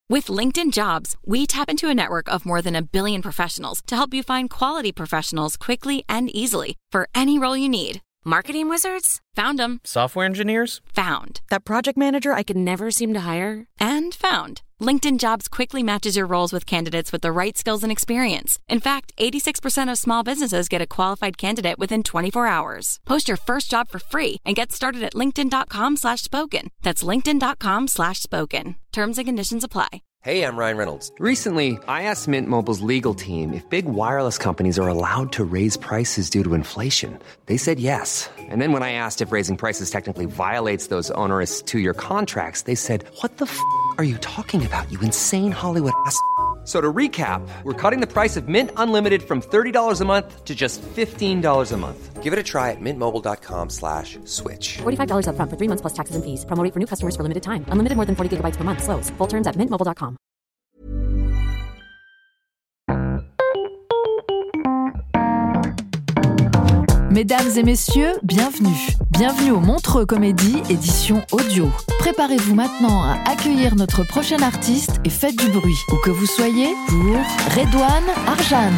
With LinkedIn Jobs, we tap into a network of more than 1 billion professionals to help you find quality professionals quickly and easily for any role you need. Marketing wizards? Found them. Software engineers? Found. That project manager I could never seem to hire? And found. LinkedIn Jobs quickly matches your roles with candidates with the right skills and experience. In fact, 86% of small businesses get a qualified candidate within 24 hours. Post your first job for free and get started at linkedin.com/spoken. That's linkedin.com/spoken. Terms and conditions apply. Hey, I'm Ryan Reynolds. Recently, I asked Mint Mobile's legal team if big wireless companies are allowed to raise prices due to inflation. They said yes. And then when I asked if raising prices technically violates those onerous two-year contracts, they said, "What the f*** are you talking about, you insane Hollywood ass?" So to recap, we're cutting the price of Mint Unlimited from $30 a month to just $15 a month. Give it a try at mintmobile.com/switch. $45 up front for 3 months plus taxes and fees. Promo rate for new customers for limited time. Unlimited more than 40 gigabytes per month. Slows full terms at mintmobile.com. Mesdames et messieurs, bienvenue. Bienvenue au Montreux Comédie, édition audio. Préparez-vous maintenant à accueillir notre prochain artiste et faites du bruit, où que vous soyez, pour Redouane Arjan.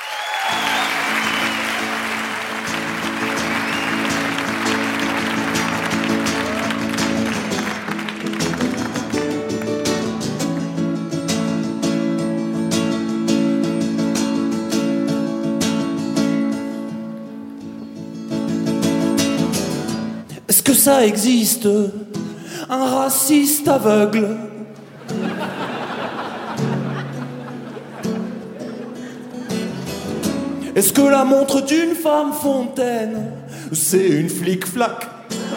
Est-ce que ça existe, un raciste aveugle? Est-ce que la montre d'une femme fontaine, c'est une flic-flac?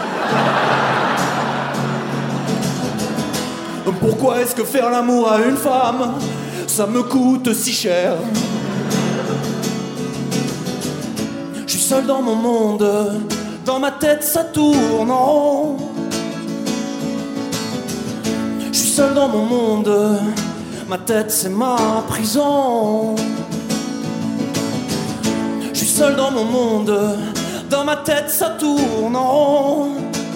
Pourquoi est-ce que faire l'amour à une femme, ça me coûte si cher? Je suis seul dans mon monde. Dans ma tête ça tourne en rond. Je suis seul dans mon monde. Ma tête c'est ma prison. Je suis seul dans mon monde. Dans ma tête ça tourne en rond.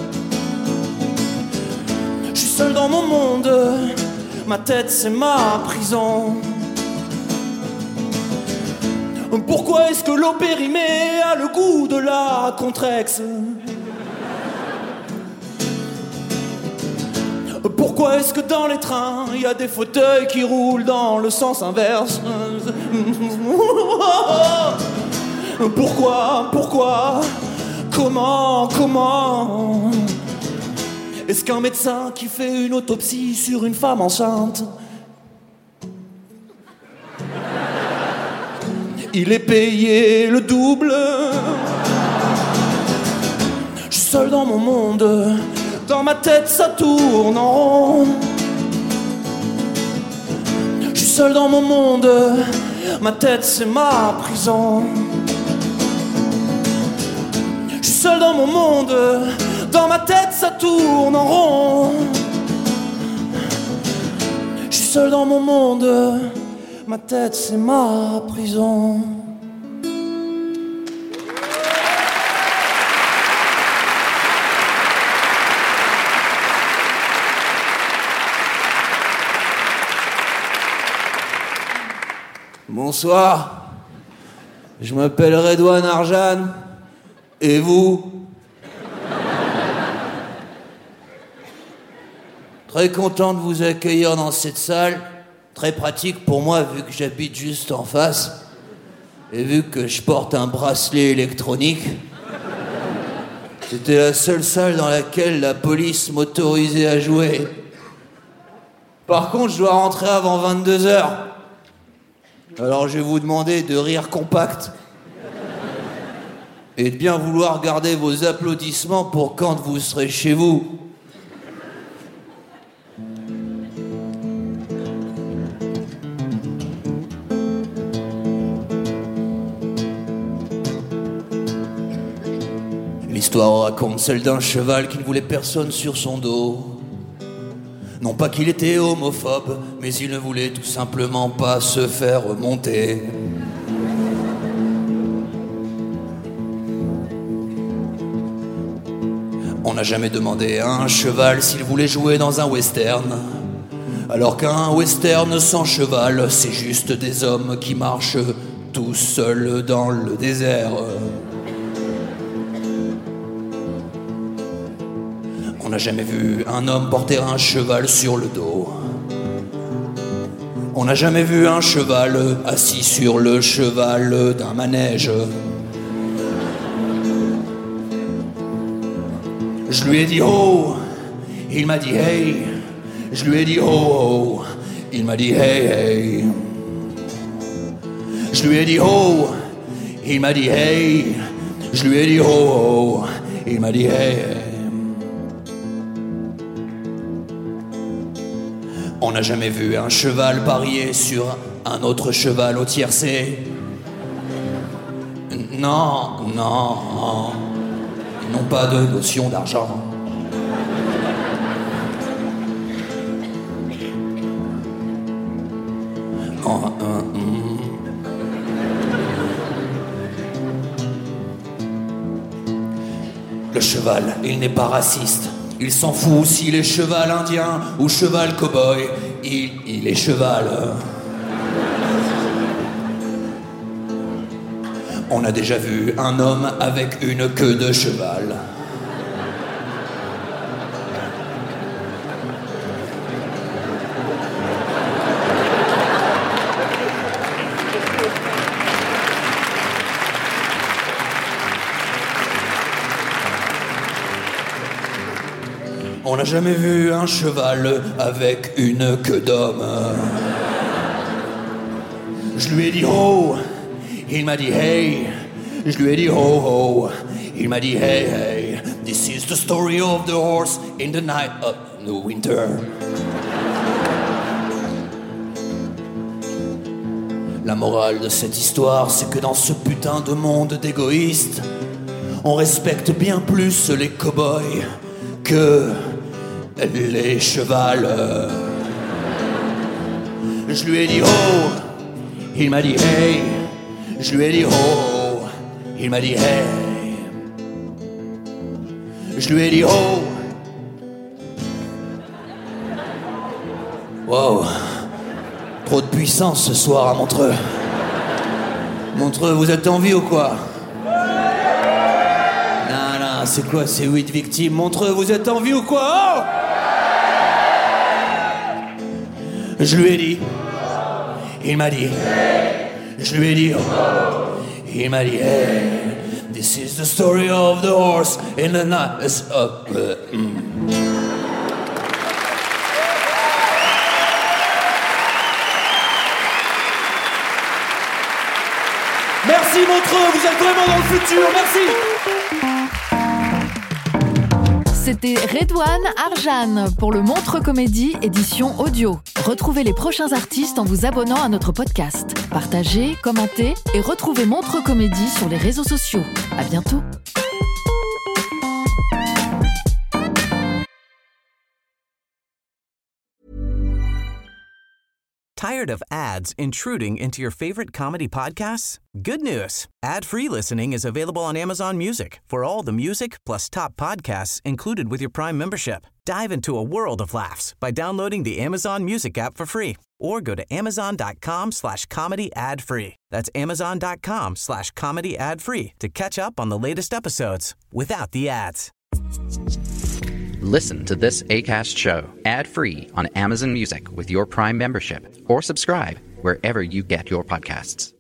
Je suis seul dans mon monde. Ma tête c'est ma prison. Pourquoi est-ce que l'eau périmée a le goût de la Contrex? Pourquoi est-ce que dans les trains il y a des fauteuils qui roulent dans le sens inverse? Pourquoi Comment est-ce qu'un médecin qui fait une autopsie sur une femme enceinte, il est payé le double? Je suis seul dans mon monde. Dans ma tête ça tourne en rond. Je suis seul dans mon monde. Ma tête c'est ma prison. Je suis seul dans mon monde. Dans ma tête ça tourne en rond. Je suis seul dans mon monde. Ma tête c'est ma prison. Bonsoir, je m'appelle Redouane Arjan. Et vous? Très content de vous accueillir dans cette salle. Très pratique pour moi vu que j'habite juste en face et vu que je porte un bracelet électronique. C'était la seule salle dans laquelle la police m'autorisait à jouer. Par contre, je dois rentrer avant 22h. Alors je vais vous demander de rire compact et de bien vouloir garder vos applaudissements pour quand vous serez chez vous. L'histoire raconte celle d'un cheval qui ne voulait personne sur son dos. Non pas qu'il était homophobe, mais il ne voulait tout simplement pas se faire remonter. On n'a jamais demandé à un cheval s'il voulait jouer dans un western. Alors qu'un western sans cheval, c'est juste des hommes qui marchent tout seuls dans le désert. On n'a jamais vu un homme porter un cheval sur le dos. On n'a jamais vu un cheval assis sur le cheval d'un manège. Je lui ai dit oh, il m'a dit hey. Je lui ai dit oh oh, il m'a dit hey hey. Je lui ai dit oh, il m'a dit hey. Je lui ai dit oh oh, il m'a dit hey hey. On n'a jamais vu un cheval parier sur un autre cheval au tiercé. Non, non, ils n'ont pas de notion d'argent. Le cheval, il n'est pas raciste. Il s'en fout s'il est cheval indien ou cheval cow-boy. Il est cheval. On a déjà vu un homme avec une queue de cheval. On n'a jamais vu un cheval avec une queue d'homme. Je lui ai dit oh, il m'a dit hey. Je lui ai dit oh oh, il m'a dit hey hey. This is the story of the horse in the night of the winter. La morale de cette histoire, c'est que dans ce putain de monde d'égoïstes, on respecte bien plus les cow-boys que les chevals. Je lui ai dit oh, il m'a dit hey. Je lui ai dit oh, il m'a dit hey. Je lui ai dit oh. Wow, trop de puissance ce soir à Montreux. Montreux, vous êtes en vie ou quoi? Non, c'est quoi ces 8 victimes? Montreux, vous êtes en vie ou quoi? Oh, je lui ai dit. Il m'a dit. Je lui ai dit. Il m'a dit. Hey, this is the story of the horse in the night. Merci Montreux, vous êtes vraiment dans le futur, merci. C'était Redouane Arjan pour le Montreux Comédie édition audio. Retrouvez les prochains artistes en vous abonnant à notre podcast. Partagez, commentez et retrouvez Montreux Comédie sur les réseaux sociaux. À bientôt. Tired of ads intruding into your favorite comedy podcasts? Good news. Ad-free listening is available on Amazon Music for all the music plus top podcasts included with your Prime membership. Dive into a world of laughs by downloading the Amazon Music app for free or go to amazon.com/comedy ad-free. That's amazon.com/comedy ad-free to catch up on the latest episodes without the ads. Listen to this Acast show ad-free on Amazon Music with your Prime membership or subscribe wherever you get your podcasts.